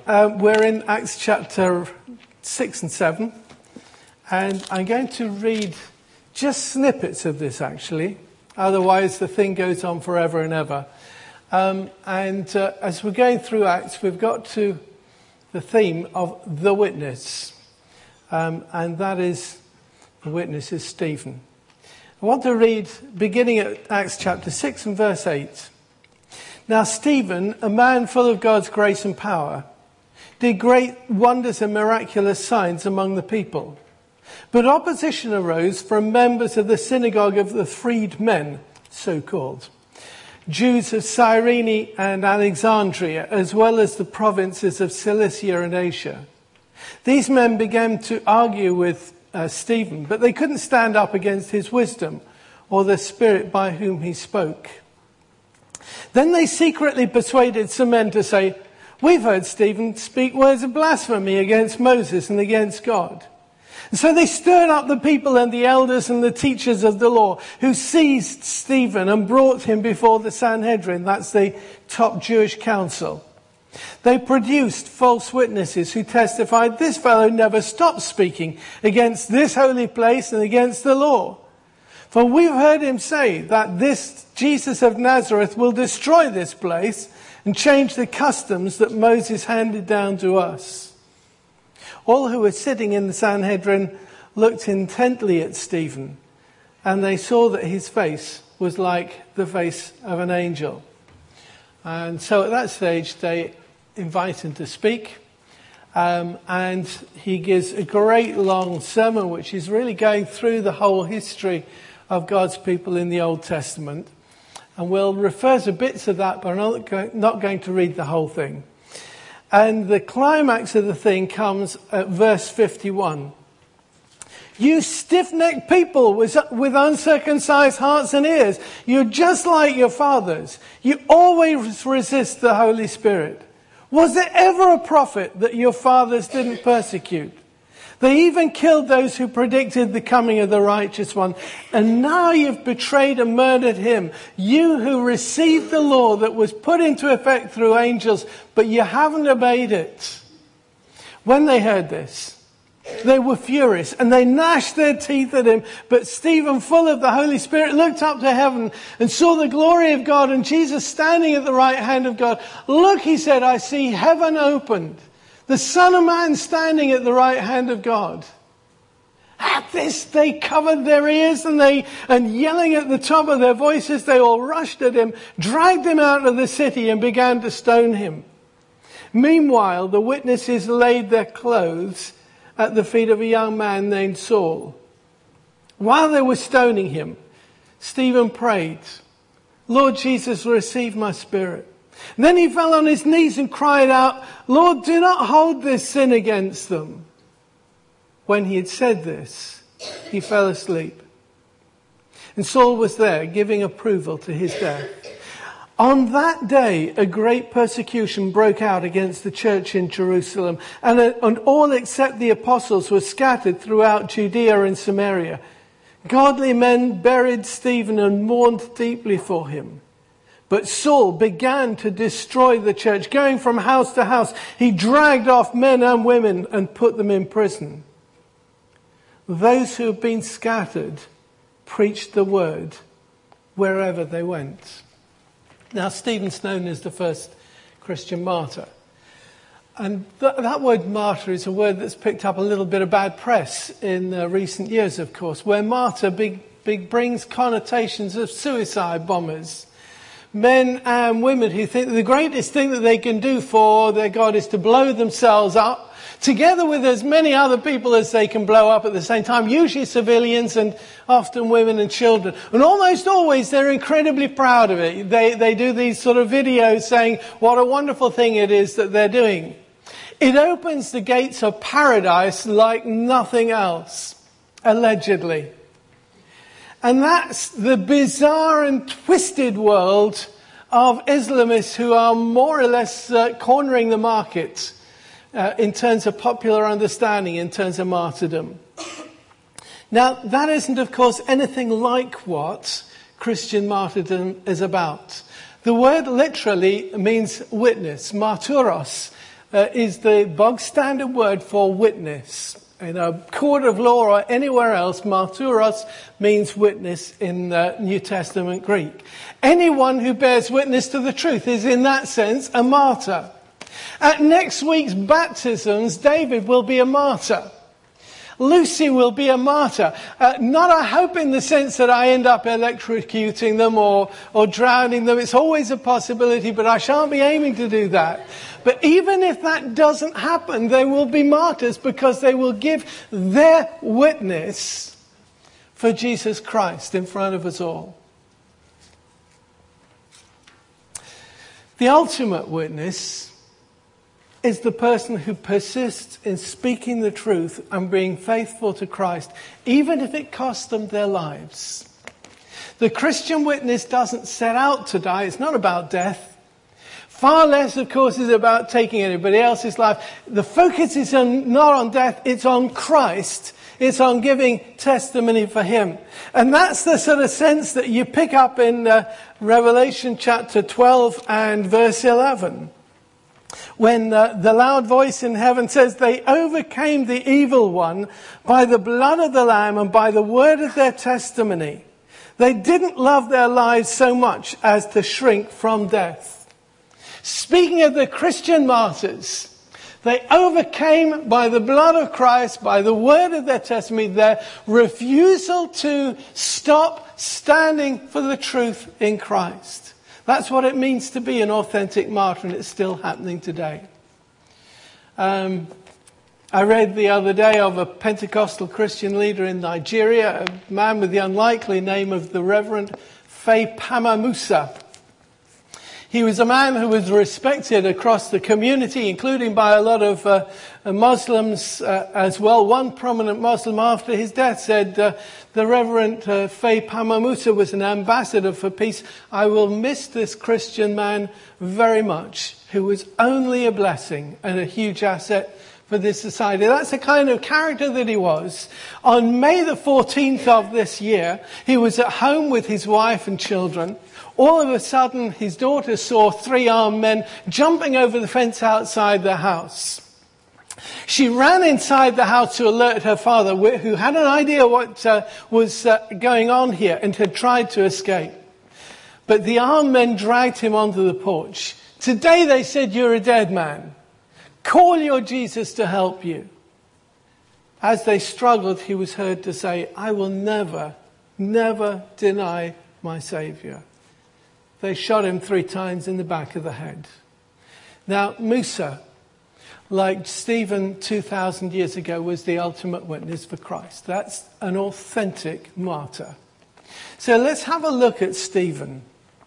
we're in Acts chapter 6 and 7, and I'm going to read just snippets of this, actually. Otherwise, the thing goes on forever and ever. As we're going through Acts, we've got to the theme of the witness, and that is, the witness is Stephen. I want to read, beginning at Acts chapter 6 and verse 8. Now Stephen, a man full of God's grace and power, did great wonders and miraculous signs among the people. But opposition arose from members of the synagogue of the freedmen, so-called, Jews of Cyrene and Alexandria, as well as the provinces of Cilicia and Asia. These men began to argue with Stephen, but they couldn't stand up against his wisdom or the spirit by whom he spoke. Then they secretly persuaded some men to say, "We've heard Stephen speak words of blasphemy against Moses and against God." And so they stirred up the people and the elders and the teachers of the law, who seized Stephen and brought him before the Sanhedrin, that's the top Jewish council. They produced false witnesses who testified, "This fellow never stopped speaking against this holy place and against the law. For we've heard him say that this Jesus of Nazareth will destroy this place and change the customs that Moses handed down to us." All who were sitting in the Sanhedrin looked intently at Stephen, and they saw that his face was like the face of an angel. And so at that stage, they invite him to speak. And he gives a great long sermon, which is really going through the whole history of God's people in the Old Testament. And we'll refer to bits of that, but I'm not going to read the whole thing. And the climax of the thing comes at verse 51. "You stiff-necked people with uncircumcised hearts and ears, you're just like your fathers. You always resist the Holy Spirit. Was there ever a prophet that your fathers didn't persecute? They even killed those who predicted the coming of the righteous one. And now you've betrayed and murdered him. You who received the law that was put into effect through angels, but you haven't obeyed it." When they heard this, they were furious and they gnashed their teeth at him. But Stephen, full of the Holy Spirit, looked up to heaven and saw the glory of God and Jesus standing at the right hand of God. "Look," he said, "I see heaven opened. The Son of Man standing at the right hand of God." At this, they covered their ears and yelling at the top of their voices, they all rushed at him, dragged him out of the city and began to stone him. Meanwhile, the witnesses laid their clothes at the feet of a young man named Saul. While they were stoning him, Stephen prayed, "Lord Jesus, receive my spirit." And then he fell on his knees and cried out, "Lord, do not hold this sin against them." When he had said this, he fell asleep. And Saul was there, giving approval to his death. On that day, a great persecution broke out against the church in Jerusalem, and all except the apostles were scattered throughout Judea and Samaria. Godly men buried Stephen and mourned deeply for him. But Saul began to destroy the church. Going from house to house, he dragged off men and women and put them in prison. Those who had been scattered preached the word wherever they went. Now, Stephen's known as the first Christian martyr. And that word martyr is a word that's picked up a little bit of bad press in recent years, of course, where martyr brings connotations of suicide bombers. Men and women who think that the greatest thing that they can do for their God is to blow themselves up, together with as many other people as they can blow up at the same time, usually civilians and often women and children. And almost always they're incredibly proud of it. They do these sort of videos saying what a wonderful thing it is that they're doing. It opens the gates of paradise like nothing else, allegedly. And that's the bizarre and twisted world of Islamists who are more or less cornering the market in terms of popular understanding, in terms of martyrdom. Now, that isn't, of course, anything like what Christian martyrdom is about. The word literally means witness, martyros, is the bog standard word for witness. In a court of law or anywhere else, martyros means witness in the New Testament Greek. Anyone who bears witness to the truth is in that sense a martyr. At next week's baptisms, David will be a martyr. Lucy will be a martyr. Not, I hope, in the sense that I end up electrocuting them or drowning them. It's always a possibility, but I shan't be aiming to do that. But even if that doesn't happen, they will be martyrs because they will give their witness for Jesus Christ in front of us all. The ultimate witness is the person who persists in speaking the truth and being faithful to Christ, even if it costs them their lives. The Christian witness doesn't set out to die. It's not about death. Far less, of course, is about taking anybody else's life. The focus is not on death, it's on Christ. It's on giving testimony for him. And that's the sort of sense that you pick up in Revelation chapter 12 and verse 11. When the loud voice in heaven says, they overcame the evil one by the blood of the Lamb and by the word of their testimony. They didn't love their lives so much as to shrink from death. Speaking of the Christian martyrs, they overcame by the blood of Christ, by the word of their testimony, their refusal to stop standing for the truth in Christ. That's what it means to be an authentic martyr, and it's still happening today. I read the other day of a Pentecostal Christian leader in Nigeria, a man with the unlikely name of the Reverend Faypama Musa. He was a man who was respected across the community, including by a lot of Muslims as well. One prominent Muslim after his death said, the Reverend Faypama Musa was an ambassador for peace. I will miss this Christian man very much, who was only a blessing and a huge asset for this society. That's the kind of character that he was. On May the 14th of this year, he was at home with his wife and children. All of a sudden, his daughter saw 3 armed men jumping over the fence outside their house. She ran inside the house to alert her father, who had an idea what was going on here and had tried to escape. But the armed men dragged him onto the porch. Today, they said, you're a dead man. Call your Jesus to help you. As they struggled, he was heard to say, I will never, never deny my Saviour. They shot him 3 times in the back of the head. Now, Musa, like Stephen 2,000 years ago, was the ultimate witness for Christ. That's an authentic martyr. So let's have a look at Stephen.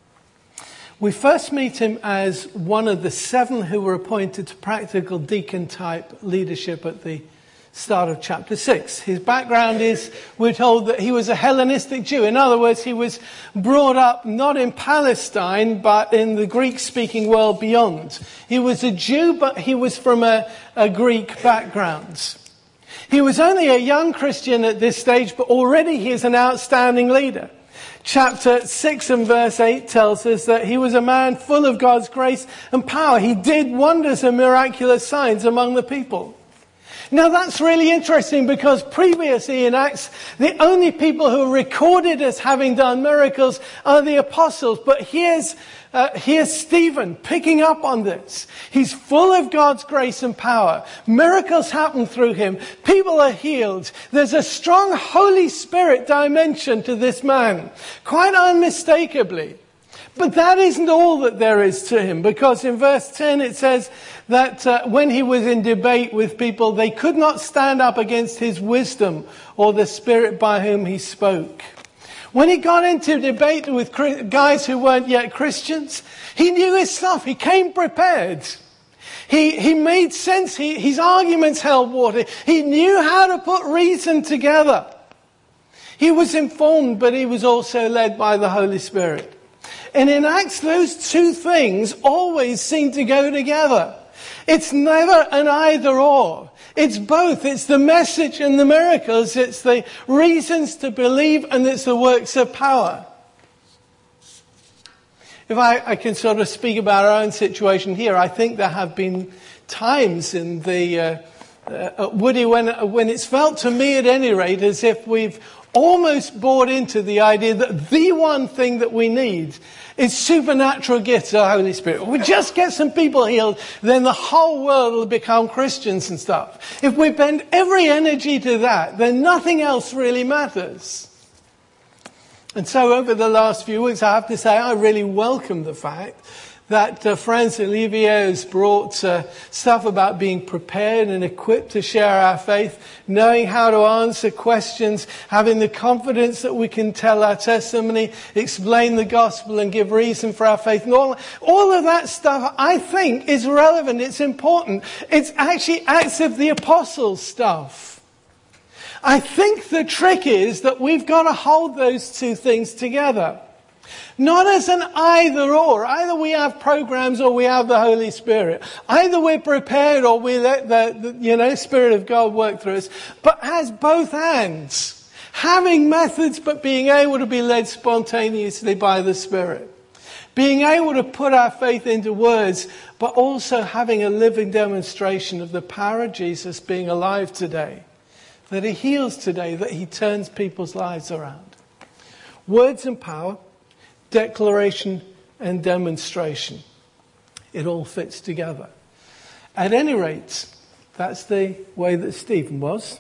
We first meet him as one of the 7 who were appointed to practical deacon-type leadership at the start of chapter 6. His background is, we're told that he was a Hellenistic Jew. In other words, he was brought up not in Palestine, but in the Greek-speaking world beyond. He was a Jew, but he was from a Greek background. He was only a young Christian at this stage, but already he is an outstanding leader. Chapter 6 and verse 8 tells us that he was a man full of God's grace and power. He did wonders and miraculous signs among the people. Now that's really interesting because previously in Acts, the only people who are recorded as having done miracles are the apostles. But here's Stephen picking up on this. He's full of God's grace and power. Miracles happen through him. People are healed. There's a strong Holy Spirit dimension to this man, quite unmistakably. But that isn't all that there is to him, because in verse 10 it says that when he was in debate with people, they could not stand up against his wisdom or the Spirit by whom he spoke. When he got into debate with guys who weren't yet Christians, he knew his stuff. He came prepared. He made sense. His arguments held water. He knew how to put reason together. He was informed, but he was also led by the Holy Spirit. And in Acts, those 2 things always seem to go together. It's never an either or. It's both. It's the message and the miracles. It's the reasons to believe, and it's the works of power. If I can sort of speak about our own situation here, I think there have been times in the Woody when it's felt to me at any rate as if we've almost bought into the idea that the one thing that we need is supernatural gifts of the Holy Spirit. If we just get some people healed, then the whole world will become Christians and stuff. If we bend every energy to that, then nothing else really matters. And so over the last few weeks, I have to say I really welcome the fact that Franz Olivier has brought stuff about being prepared and equipped to share our faith, knowing how to answer questions, having the confidence that we can tell our testimony, explain the gospel and give reason for our faith. And all of that stuff, I think, is relevant. It's important. It's actually Acts of the Apostles stuff. I think the trick is that we've got to hold those two things together. Not as an either or. Either we have programs or we have the Holy Spirit. Either we're prepared or we let the Spirit of God work through us. But as both hands. Having methods but being able to be led spontaneously by the Spirit. Being able to put our faith into words but also having a living demonstration of the power of Jesus being alive today. That He heals today. That He turns people's lives around. Words and power. Declaration and demonstration. It all fits together. At any rate, that's the way that Stephen was.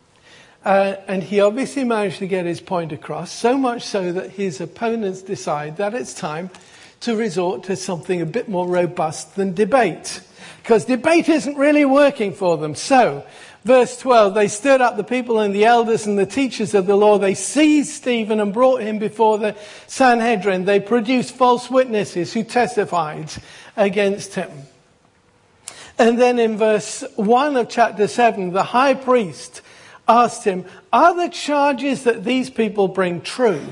And he obviously managed to get his point across, so much so that his opponents decide that it's time to resort to something a bit more robust than debate. Because debate isn't really working for them. So, verse 12, they stirred up the people and the elders and the teachers of the law. They seized Stephen and brought him before the Sanhedrin. They produced false witnesses who testified against him. And then in verse 1 of chapter 7, the high priest asked him, are the charges that these people bring true?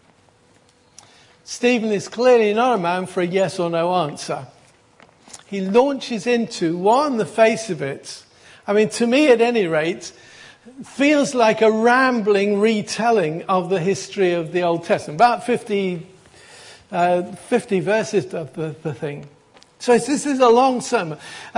Stephen is clearly not a man for a yes or no answer. He launches into, what on the face of it, I mean, to me, at any rate, feels like a rambling retelling of the history of the Old Testament. About 50 verses of the thing. So this is a long sermon.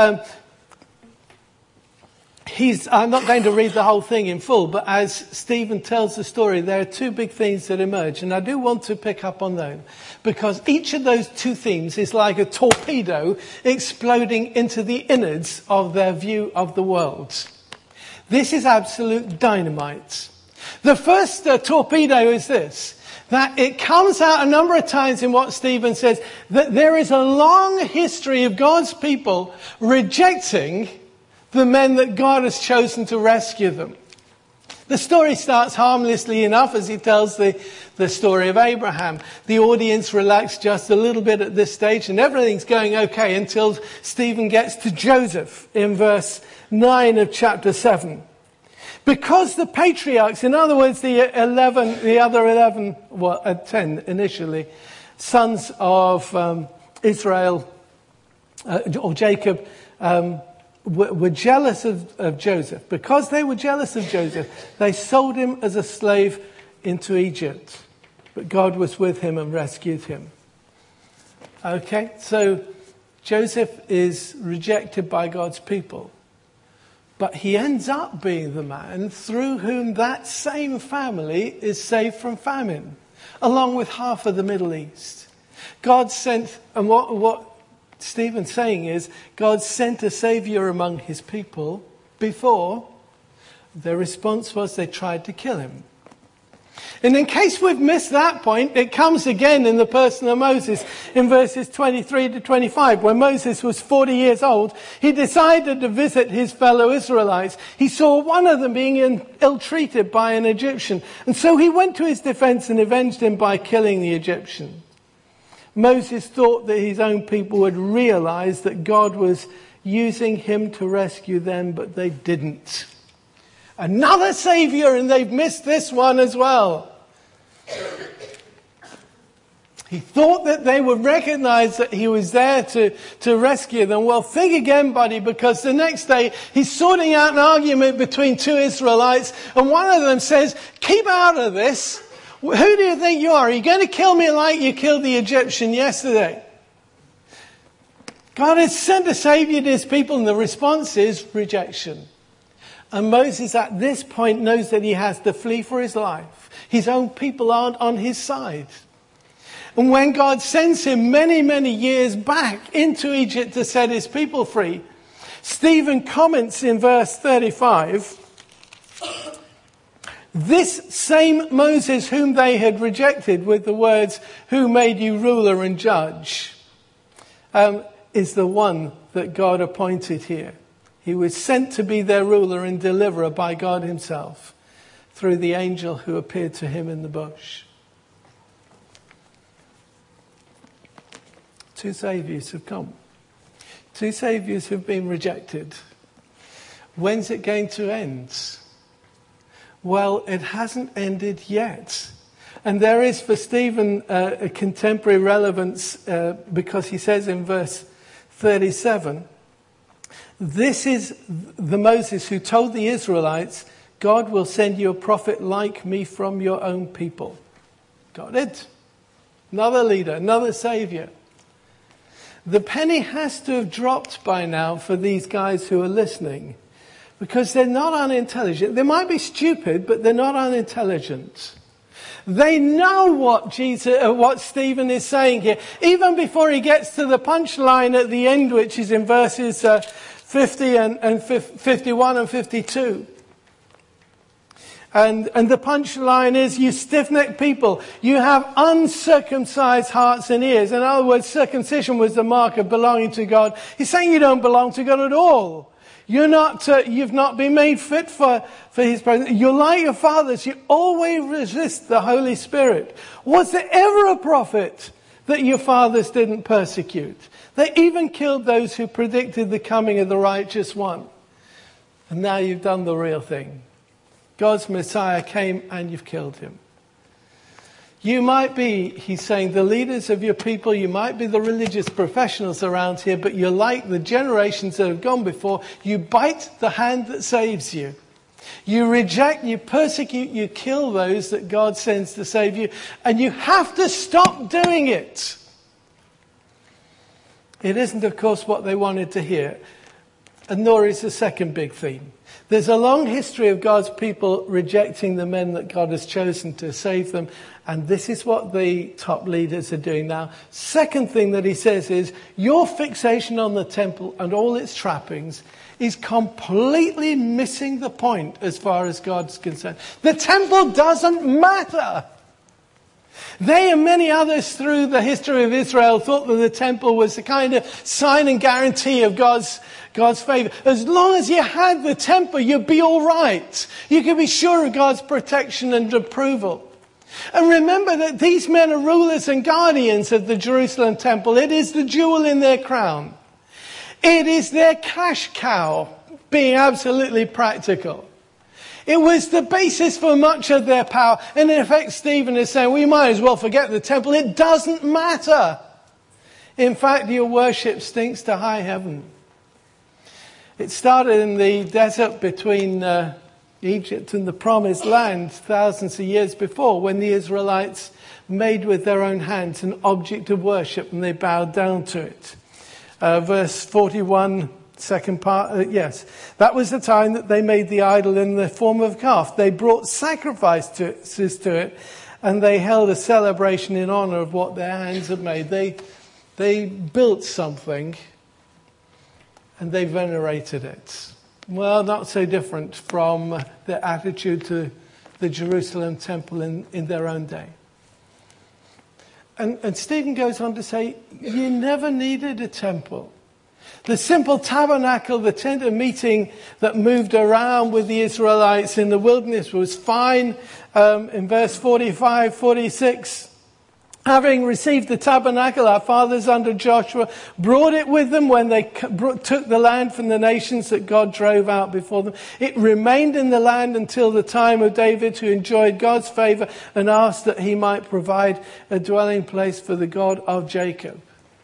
I'm not going to read the whole thing in full, but as Stephen tells the story, there are two big themes that emerge. And I do want to pick up on those, because each of those two themes is like a torpedo exploding into the innards of their view of the world. This is absolute dynamite. The first torpedo is this, that it comes out a number of times in what Stephen says, that there is a long history of God's people rejecting the men that God has chosen to rescue them. The story starts harmlessly enough as he tells the story of Abraham. The audience relax just a little bit at this stage and everything's going okay until Stephen gets to Joseph in verse 9 of chapter 7. Because the patriarchs, in other words, the other 11, 10 initially, sons of Israel, or Jacob, were jealous of Joseph. Because they were jealous of Joseph, they sold him as a slave into Egypt. But God was with him and rescued him. Okay, so Joseph is rejected by God's people. But he ends up being the man through whom that same family is saved from famine, along with half of the Middle East. God sent, and what Stephen's saying is, God sent a saviour among his people before their response was they tried to kill him. And in case we've missed that point, it comes again in the person of Moses in verses 23 to 25. When Moses was 40 years old, he decided to visit his fellow Israelites. He saw one of them being ill-treated by an Egyptian. And so he went to his defense and avenged him by killing the Egyptian. Moses thought that his own people would realize that God was using him to rescue them, but they didn't. Another saviour, and they've missed this one as well. He thought that they would recognize that he was there to rescue them. Well, think again, buddy, because the next day he's sorting out an argument between two Israelites, and one of them says, keep out of this. Who do you think you are? Are you going to kill me like you killed the Egyptian yesterday? God has sent a Saviour to his people, and the response is rejection. And Moses at this point knows that he has to flee for his life. His own people aren't on his side. And when God sends him many, many years back into Egypt to set his people free, Stephen comments in verse 35, this same Moses whom they had rejected with the words, who made you ruler and judge, is the one that God appointed here. He was sent to be their ruler and deliverer by God himself through the angel who appeared to him in the bush. Two saviours have come. Two saviours have been rejected. When's it going to end? Well, it hasn't ended yet. And there is for Stephen a contemporary relevance because he says in verse 37, this is the Moses who told the Israelites, God will send you a prophet like me from your own people. Got it? Another leader, another saviour. The penny has to have dropped by now for these guys who are listening, because they're not unintelligent. They might be stupid, but they're not unintelligent. They know what Stephen is saying here, even before he gets to the punchline at the end, which is in verses 50 and 51 and 52. And the punchline is, you stiff-necked people, you have uncircumcised hearts and ears. In other words, circumcision was the mark of belonging to God. He's saying you don't belong to God at all. You've not been made fit for his presence. You're like your fathers. You always resist the Holy Spirit. Was there ever a prophet that your fathers didn't persecute? They even killed those who predicted the coming of the righteous one. And now you've done the real thing. God's Messiah came and you've killed him. You might be, he's saying, the leaders of your people, you might be the religious professionals around here, but you're like the generations that have gone before. You bite the hand that saves you. You reject, you persecute, you kill those that God sends to save you. And you have to stop doing it. It isn't, of course, what they wanted to hear. And nor is the second big theme. There's a long history of God's people rejecting the men that God has chosen to save them. And this is what the top leaders are doing now. Second thing that he says is, your fixation on the temple and all its trappings is completely missing the point as far as God's concerned. The temple doesn't matter. They and many others through the history of Israel thought that the temple was the kind of sign and guarantee of God's favour. As long as you had the temple, you'd be all right. You could be sure of God's protection and approval. And remember that these men are rulers and guardians of the Jerusalem temple. It is the jewel in their crown. It is their cash cow, being absolutely practical. It was the basis for much of their power. And in effect, Stephen is saying, we might as well forget the temple. It doesn't matter. In fact, your worship stinks to high heaven. It started in the desert between Egypt and the Promised Land thousands of years before, when the Israelites made with their own hands an object of worship and they bowed down to it. Verse 41, second part, yes. That was the time that they made the idol in the form of a calf. They brought sacrifices to it and they held a celebration in honor of what their hands had made. They built something and they venerated it. Well, not so different from their attitude to the Jerusalem temple in their own day. And Stephen goes on to say, you never needed a temple. The simple tabernacle, the tent of meeting that moved around with the Israelites in the wilderness was fine. In verse 45, 46, having received the tabernacle, our fathers under Joshua brought it with them when they took the land from the nations that God drove out before them. It remained in the land until the time of David, who enjoyed God's favor and asked that he might provide a dwelling place for the God of Jacob.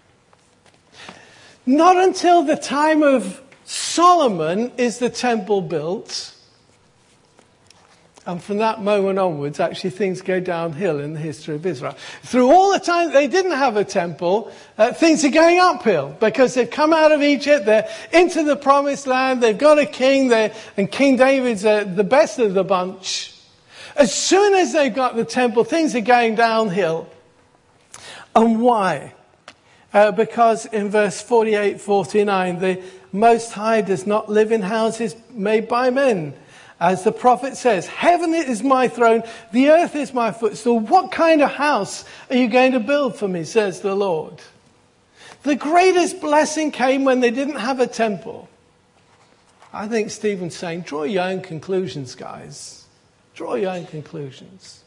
Not until the time of Solomon is the temple built. And from that moment onwards, actually things go downhill in the history of Israel. Through all the time they didn't have a temple, things are going uphill because they've come out of Egypt, they're into the promised land, they've got a king, and King David's the best of the bunch. As soon as they've got the temple, things are going downhill. And why? Because in verse 48-49, the Most High does not live in houses made by men. As the prophet says, heaven is my throne, the earth is my footstool. What kind of house are you going to build for me, says the Lord? The greatest blessing came when they didn't have a temple. I think Stephen's saying, draw your own conclusions, guys. Draw your own conclusions.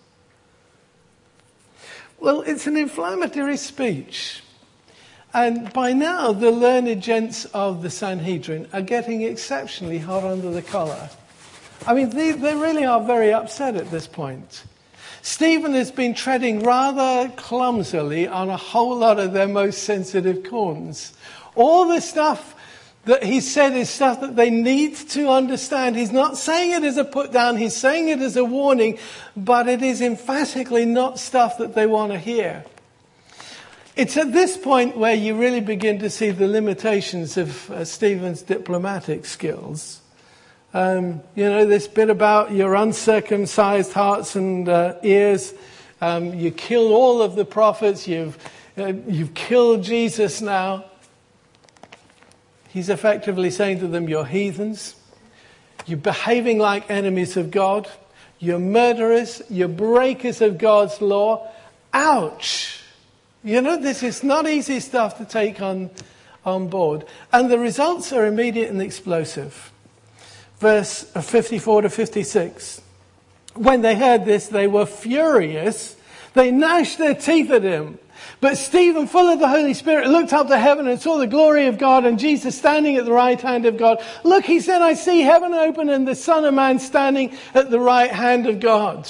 Well, it's an inflammatory speech. And by now, the learned gents of the Sanhedrin are getting exceptionally hot under the collar. I mean, they really are very upset at this point. Stephen has been treading rather clumsily on a whole lot of their most sensitive corns. All the stuff that he said is stuff that they need to understand. He's not saying it as a put down, he's saying it as a warning, but it is emphatically not stuff that they want to hear. It's at this point where you really begin to see the limitations of Stephen's diplomatic skills. This bit about your uncircumcised hearts and ears. You killed all of the prophets. You've killed Jesus now. He's effectively saying to them, you're heathens. You're behaving like enemies of God. You're murderers. You're breakers of God's law. Ouch! This is not easy stuff to take on board. And the results are immediate and explosive. Verse 54-56. When they heard this, they were furious. They gnashed their teeth at him. But Stephen, full of the Holy Spirit, looked up to heaven and saw the glory of God and Jesus standing at the right hand of God. Look, he said, I see heaven open and the Son of Man standing at the right hand of God.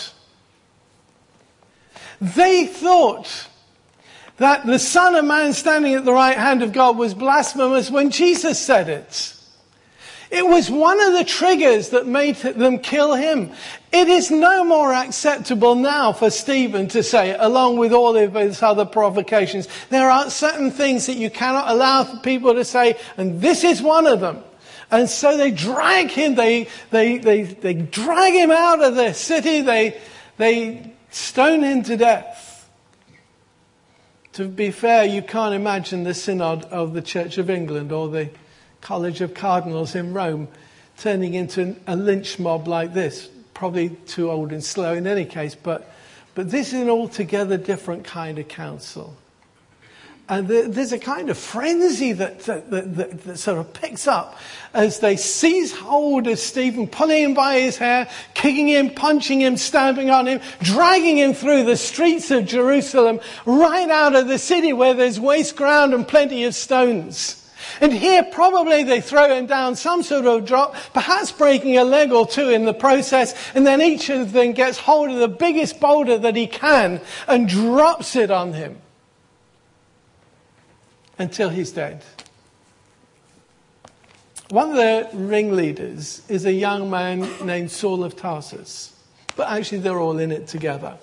They thought that the Son of Man standing at the right hand of God was blasphemous when Jesus said it. It was one of the triggers that made them kill him. It is no more acceptable now for Stephen to say, along with all of his other provocations, there are certain things that you cannot allow people to say, and this is one of them. And so they drag him, they drag him out of the city, they stone him to death. To be fair, you can't imagine the synod of the Church of England or the College of Cardinals in Rome turning into a lynch mob like this. Probably too old and slow in any case, but this is an altogether different kind of council. And there's a kind of frenzy that sort of picks up as they seize hold of Stephen, pulling him by his hair, kicking him, punching him, stamping on him, dragging him through the streets of Jerusalem, right out of the city where there's waste ground and plenty of stones. And here probably they throw him down some sort of drop, perhaps breaking a leg or two in the process, and then each of them gets hold of the biggest boulder that he can and drops it on him until he's dead. One of the ringleaders is a young man named Saul of Tarsus, but actually they're all in it together.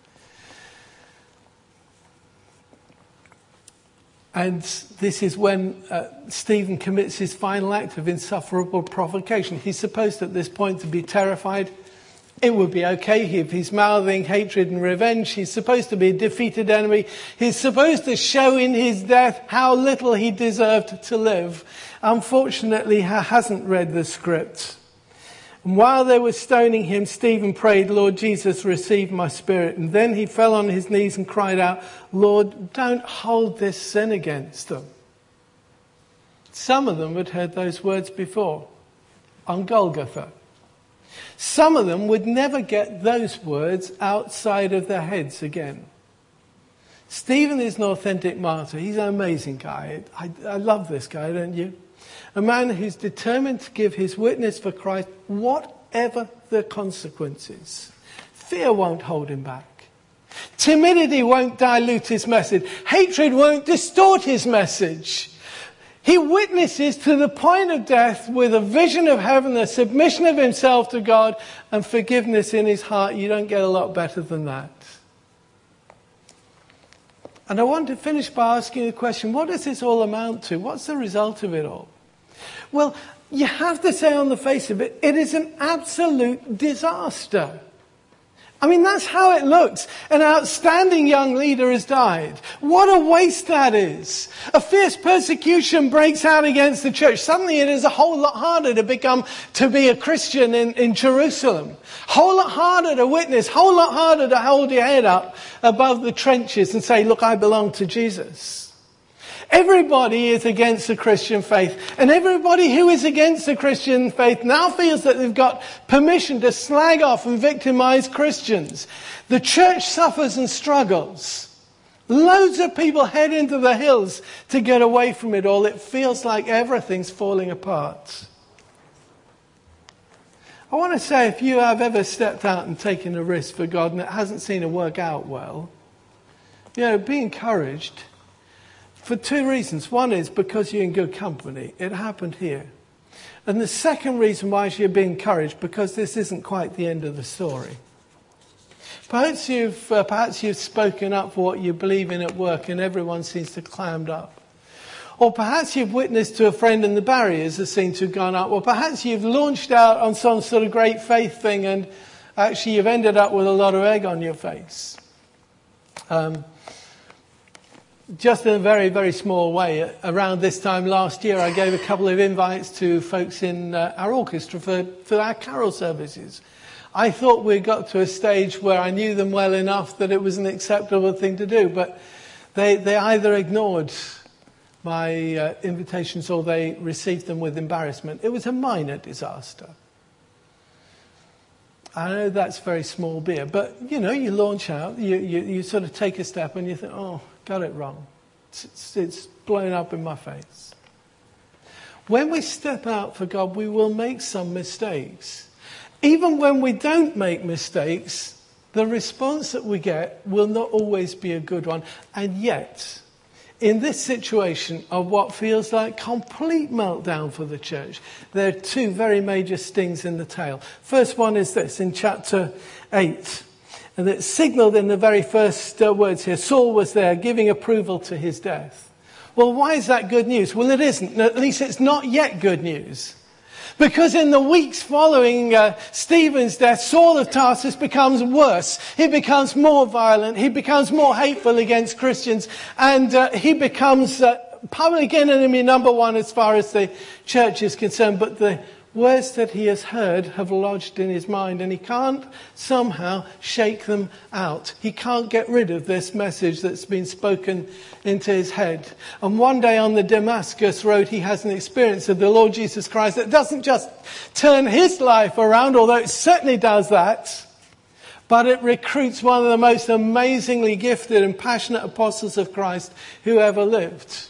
And this is when Stephen commits his final act of insufferable provocation. He's supposed at this point to be terrified. It would be okay if he's mouthing hatred and revenge. He's supposed to be a defeated enemy. He's supposed to show in his death how little he deserved to live. Unfortunately, he hasn't read the script. And while they were stoning him, Stephen prayed, Lord Jesus, receive my spirit. And then he fell on his knees and cried out, Lord, don't hold this sin against them. Some of them had heard those words before on Golgotha. Some of them would never get those words outside of their heads again. Stephen is an authentic martyr. He's an amazing guy. I love this guy, don't you? A man who's determined to give his witness for Christ, whatever the consequences. Fear won't hold him back. Timidity won't dilute his message. Hatred won't distort his message. He witnesses to the point of death with a vision of heaven, a submission of himself to God, and forgiveness in his heart. You don't get a lot better than that. And I want to finish by asking the question, what does this all amount to? What's the result of it all? Well, you have to say on the face of it, it is an absolute disaster. I mean, that's how it looks. An outstanding young leader has died. What a waste that is. A fierce persecution breaks out against the church. Suddenly it is a whole lot harder to be a Christian in Jerusalem. Whole lot harder to witness. Whole lot harder to hold your head up above the trenches and say, look, I belong to Jesus. Everybody is against the Christian faith, and everybody who is against the Christian faith now feels that they've got permission to slag off and victimize Christians. The church suffers and struggles. Loads of people head into the hills to get away from it all. It feels like everything's falling apart. I want to say, if you have ever stepped out and taken a risk for God and it hasn't seemed to work out well, be encouraged. For two reasons. One is because you're in good company. It happened here. And the second reason why you should be encouraged, because this isn't quite the end of the story. Perhaps you've spoken up for what you believe in at work and everyone seems to have clammed up. Or perhaps you've witnessed to a friend and the barriers have seemed to have gone up. Or perhaps you've launched out on some sort of great faith thing and actually you've ended up with a lot of egg on your face. Just in a very, very small way, around this time last year, I gave a couple of invites to folks in our orchestra for our carol services. I thought we got to a stage where I knew them well enough that it was an acceptable thing to do, but they either ignored my invitations or they received them with embarrassment. It was a minor disaster. I know that's very small beer, but you launch out, you sort of take a step and you think, oh, got it wrong. It's blown up in my face. When we step out for God, we will make some mistakes. Even when we don't make mistakes, the response that we get will not always be a good one. And yet, in this situation of what feels like complete meltdown for the church, there are two very major stings in the tail. First one is this, in chapter 8. And it's signalled in the very first words here. Saul was there giving approval to his death. Well, why is that good news? Well, it isn't. At least it's not yet good news. Because in the weeks following Stephen's death, Saul of Tarsus becomes worse. He becomes more violent. He becomes more hateful against Christians. And he becomes public enemy number one as far as the church is concerned. But the words that he has heard have lodged in his mind, and he can't somehow shake them out. He can't get rid of this message that's been spoken into his head. And one day on the Damascus road, he has an experience of the Lord Jesus Christ that doesn't just turn his life around, although it certainly does that, but it recruits one of the most amazingly gifted and passionate apostles of Christ who ever lived.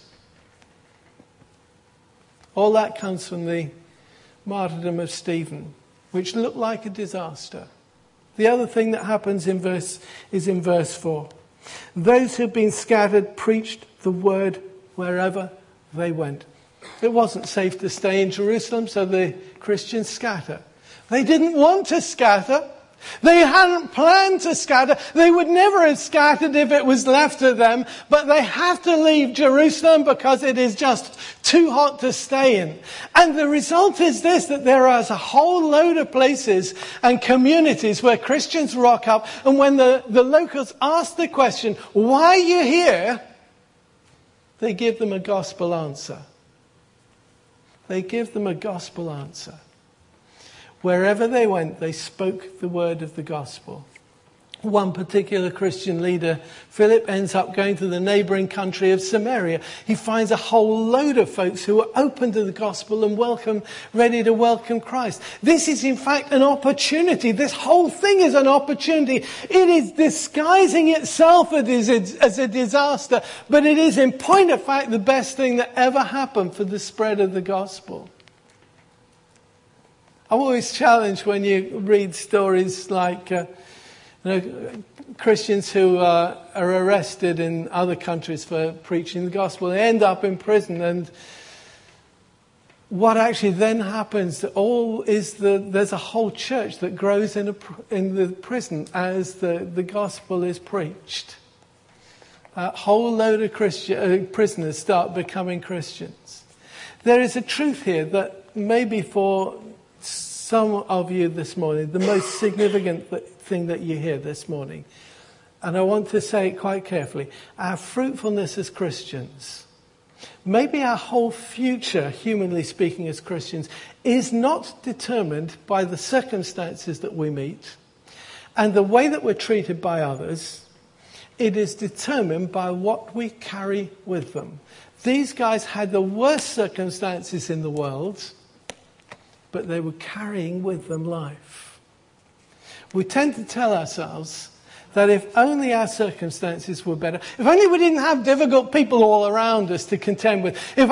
All that comes from the martyrdom of Stephen, which looked like a disaster. The other thing that happens is in verse 4. Those who've been scattered preached the word wherever they went. It wasn't safe to stay in Jerusalem, so the Christians scatter. They didn't want to scatter. They hadn't planned to scatter. They would never have scattered if it was left to them. But they have to leave Jerusalem because it is just too hot to stay in. And the result is this, that there is a whole load of places and communities where Christians rock up. And when the locals ask the question, why are you here? They give them a gospel answer. They give them a gospel answer. Wherever they went, they spoke the word of the gospel. One particular Christian leader, Philip, ends up going to the neighbouring country of Samaria. He finds a whole load of folks who are open to the gospel and ready to welcome Christ. This is in fact an opportunity. This whole thing is an opportunity. It is disguising itself as a disaster, but it is in point of fact the best thing that ever happened for the spread of the gospel. I'm always challenged when you read stories like Christians who are arrested in other countries for preaching the gospel. They end up in prison, and what actually then happens there's a whole church that grows in the prison as the gospel is preached. A whole load of prisoners start becoming Christians. There is a truth here that maybe for some of you this morning, the most significant thing that you hear this morning, and I want to say it quite carefully, our fruitfulness as Christians, maybe our whole future, humanly speaking, as Christians, is not determined by the circumstances that we meet and the way that we're treated by others. It is determined by what we carry with them. These guys had the worst circumstances in the world, but they were carrying with them life. We tend to tell ourselves that if only our circumstances were better, if only we didn't have difficult people all around us to contend with, if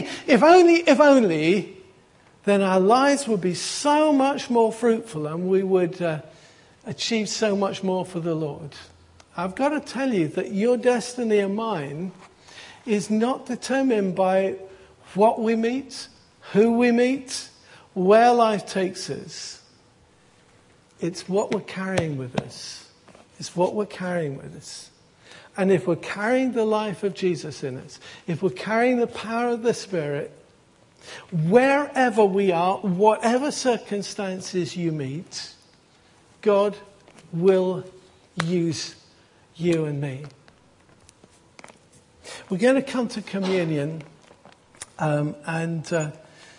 only, then our lives would be so much more fruitful and we would achieve so much more for the Lord. I've got to tell you that your destiny and mine is not determined by what we meet, who we meet, where life takes us. It's what we're carrying with us. It's what we're carrying with us. And if we're carrying the life of Jesus in us, if we're carrying the power of the Spirit, wherever we are, whatever circumstances you meet, God will use you and me. We're going to come to communion, and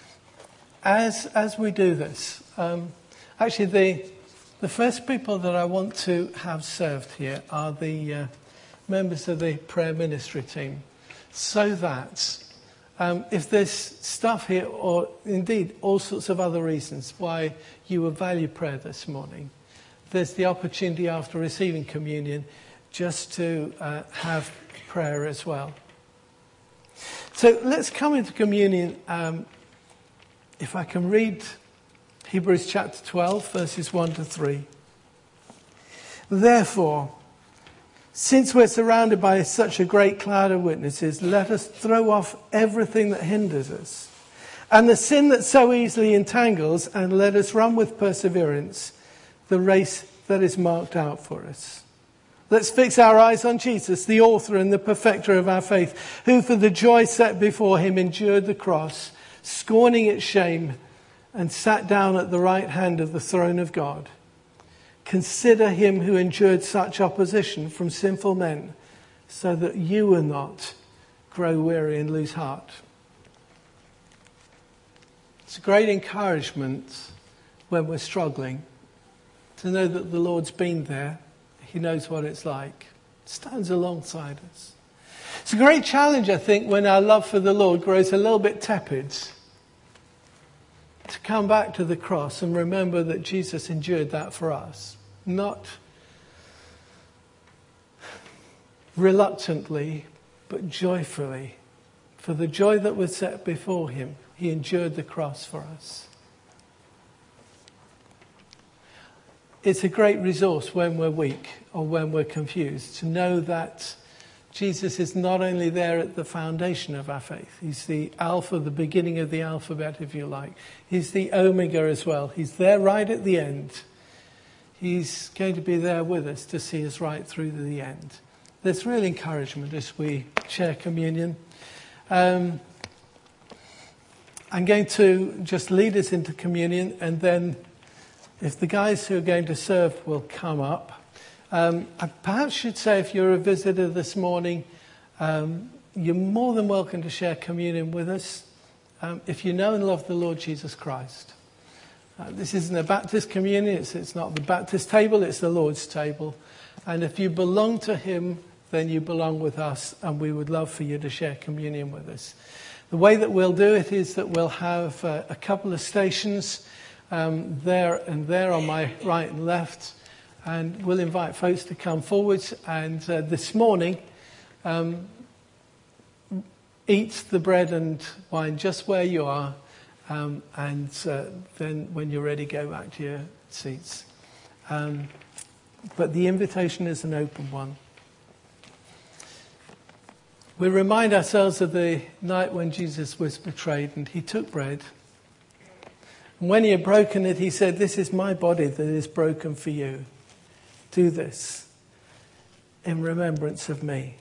as we do this, actually the first people that I want to have served here are the members of the prayer ministry team, so that if there's stuff here, or indeed all sorts of other reasons why you would value prayer this morning, there's the opportunity after receiving communion just to have prayer as well. So let's come into communion. If I can read Hebrews chapter 12, verses 1 to 3. Therefore, since we're surrounded by such a great cloud of witnesses, let us throw off everything that hinders us and the sin that so easily entangles, and let us run with perseverance the race that is marked out for us. Let's fix our eyes on Jesus, the author and the perfecter of our faith, who for the joy set before him endured the cross, scorning its shame, and sat down at the right hand of the throne of God. Consider him who endured such opposition from sinful men, so that you will not grow weary and lose heart. It's a great encouragement when we're struggling to know that the Lord's been there. He knows what it's like. Stands alongside us. It's a great challenge, I think, when our love for the Lord grows a little bit tepid, to come back to the cross and remember that Jesus endured that for us. Not reluctantly, but joyfully. For the joy that was set before him, he endured the cross for us. It's a great resource when we're weak or when we're confused to know that Jesus is not only there at the foundation of our faith. He's the Alpha, the beginning of the alphabet, if you like. He's the Omega as well. He's there right at the end. He's going to be there with us to see us right through to the end. There's real encouragement as we share communion. I'm going to just lead us into communion, and then if the guys who are going to serve will come up. I perhaps should say, if you're a visitor this morning, you're more than welcome to share communion with us. If you know and love the Lord Jesus Christ. This isn't a Baptist communion, it's not the Baptist table, it's the Lord's table. And if you belong to him, then you belong with us, and we would love for you to share communion with us. The way that we'll do it is that we'll have a couple of stations there and there on my right and left, and we'll invite folks to come forwards, and this morning eat the bread and wine just where you are, and then when you're ready, go back to your seats. But the invitation is an open one. We remind ourselves of the night when Jesus was betrayed and he took bread. And when he had broken it, he said, "This is my body that is broken for you. Do this in remembrance of me."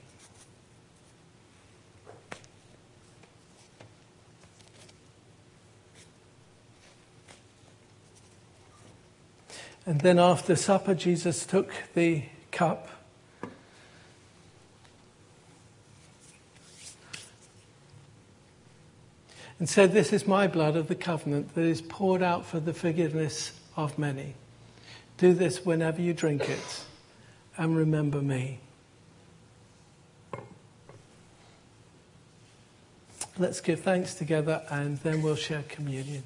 And then after supper, Jesus took the cup and said, "This is my blood of the covenant that is poured out for the forgiveness of many. Do this whenever you drink it and remember me." Let's give thanks together and then we'll share communion.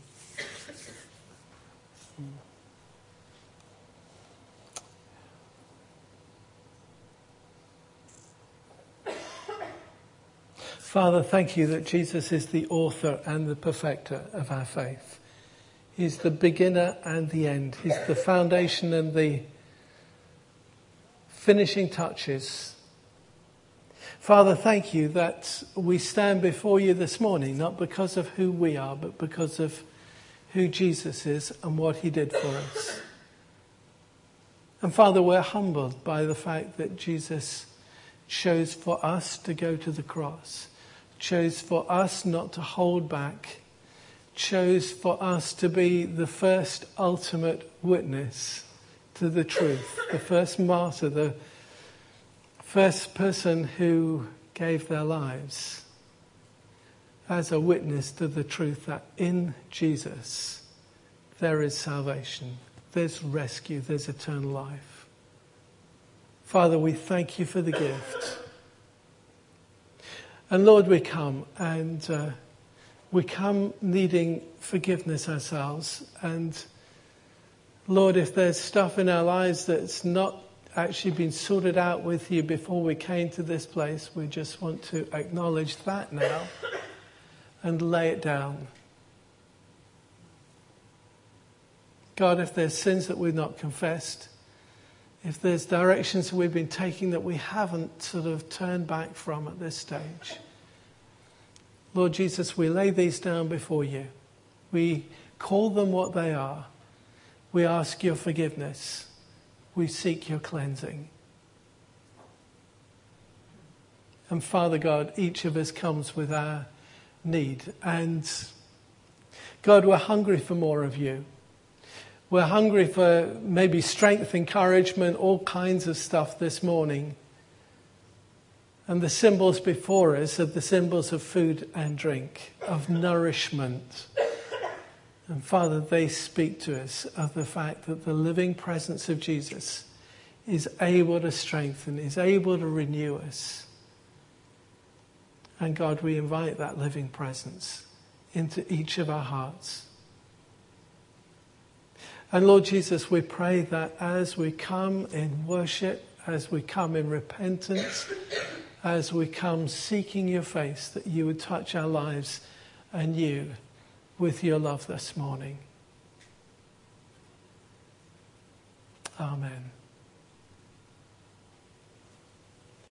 Father, thank you that Jesus is the author and the perfecter of our faith. He's the beginner and the end. He's the foundation and the finishing touches. Father, thank you that we stand before you this morning, not because of who we are, but because of who Jesus is and what he did for us. And Father, we're humbled by the fact that Jesus chose for us to go to the cross, chose for us not to hold back, chose for us to be the first ultimate witness to the truth, the first martyr, the first person who gave their lives as a witness to the truth that in Jesus there is salvation, there's rescue, there's eternal life. Father, we thank you for the gift. And Lord, we come and we come needing forgiveness ourselves. And Lord, if there's stuff in our lives that's not actually been sorted out with you before we came to this place, we just want to acknowledge that now and lay it down. God, if there's sins that we've not confessed, if there's directions that we've been taking that we haven't sort of turned back from at this stage, Lord Jesus, we lay these down before you. We call them what they are. We ask your forgiveness. We seek your cleansing. And Father God, each of us comes with our need. And God, we're hungry for more of you. We're hungry for maybe strength, encouragement, all kinds of stuff this morning. And the symbols before us are the symbols of food and drink, of nourishment. And Father, they speak to us of the fact that the living presence of Jesus is able to strengthen, is able to renew us. And God, we invite that living presence into each of our hearts. And Lord Jesus, we pray that as we come in worship, as we come in repentance, as we come seeking your face, that you would touch our lives anew with your love this morning. Amen.